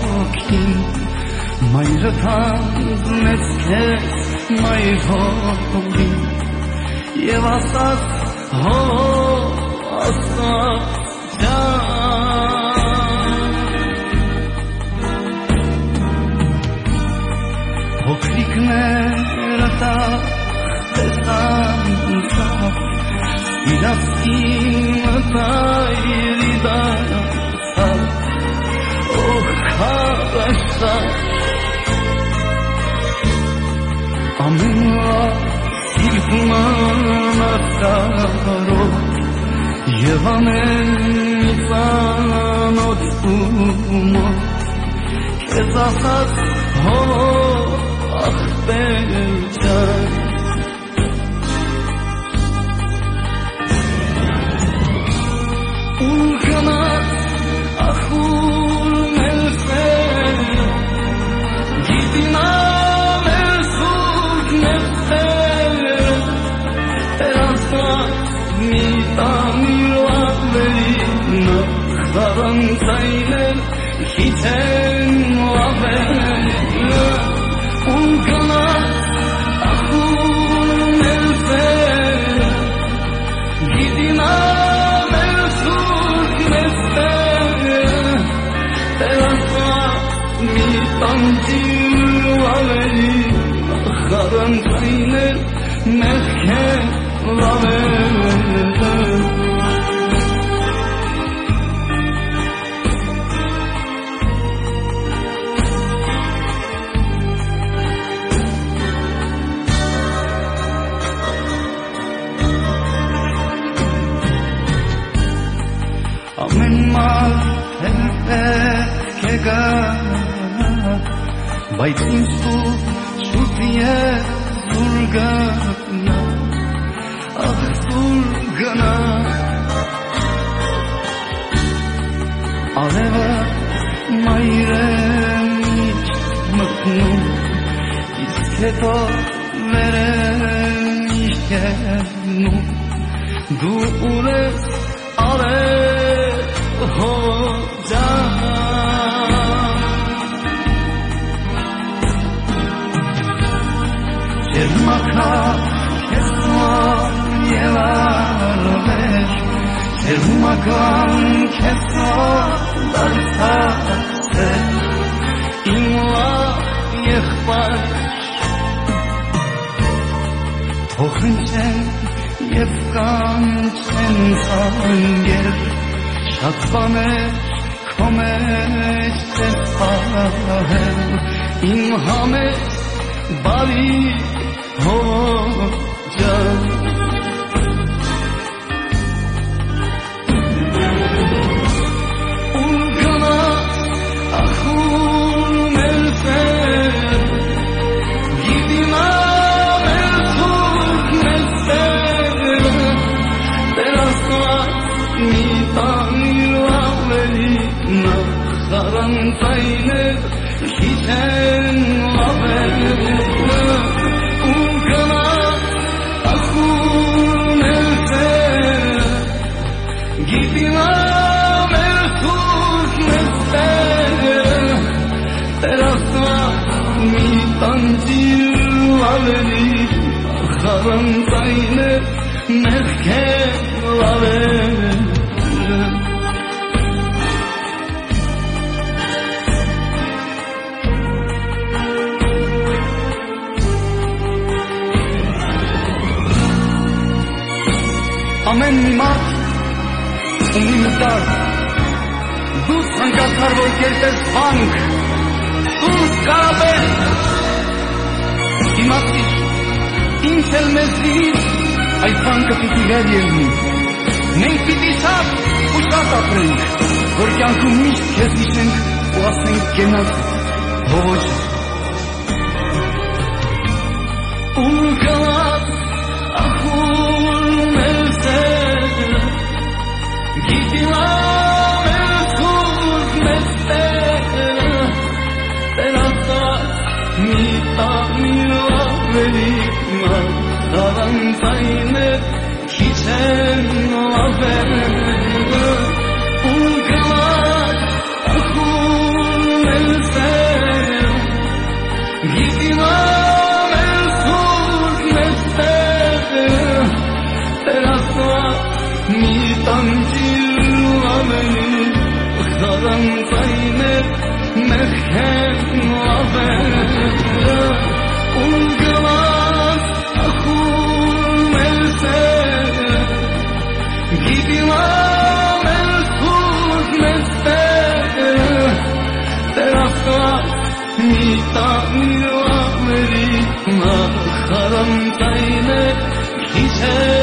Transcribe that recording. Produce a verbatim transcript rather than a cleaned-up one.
հոգին մայրը թանձնեց քեզ մայր հողին և ասաց հող ասաց ջան փոքրիկները տախ տեսան ծավ իրասկին տայրի դարձավ օհ խաղաշավ ամենվա սիրտման արկարով և ամեն ծանոց ումով քեզ ասած հող ախպեր ջան Ուրգնած ախուր մեր սերը գիտինա մեր սուրկ մեր սերը տերանցած մի տանիր ավերի նախարանցայնել հիթեն ավեր Ուրգնած ախուր մեր սերը գիտինա Տանջիր ավերի խարանցիներ մեղքեր լավեր ամեն մալ հետք է գա Բայց ինձ դու շուտ ես դուր գնա, ախ դուր գնա Ալևը մայրեն իջ մտնում, իսկ հետո վերեն իշկերնում Դու ուր ես արել հող ջան Ջերմակա քեզ և արվեր Ջերմական քեզ դարձածեր Իմ լավ եղբայր Թող հնչեն և կանչեն ծանգեր Շատ բաներ քո մեջ ես պահել Իմ համեջ բարի հող ջան Ուրգնած ախուր մեր սեր գիտինա մեր սուրկ մեր սեր տերասված մի տանիր ավերի նախարանցայներ հիթեն ավեր Գիտինա մեր սուրկ մեր սերը տերասված մի տանջիր ավերի խարանցայներ մեղքեր լավեր Ամեն մի մարդ ունի մտար, դու ցանկացար որ կերտես վանք, սուրբ կարապետ, իմացիր, ինձ էլ մեզնից այդ վանքը պիտի վեր ելնի, մենք պիտի շատ ու շատ ապրենք, որ կյանքում միշտ քեզ հիշենք ու ասենք կենաց ոչ ու գնաց ախուր մեր սերը գիտինա մեր սուրկ մեր սերը տերասված մի տանիր ավերի նախարանցայներ հիթեն ավեր ու գնաց ախուր մեր Nita milagri na haram taine Kise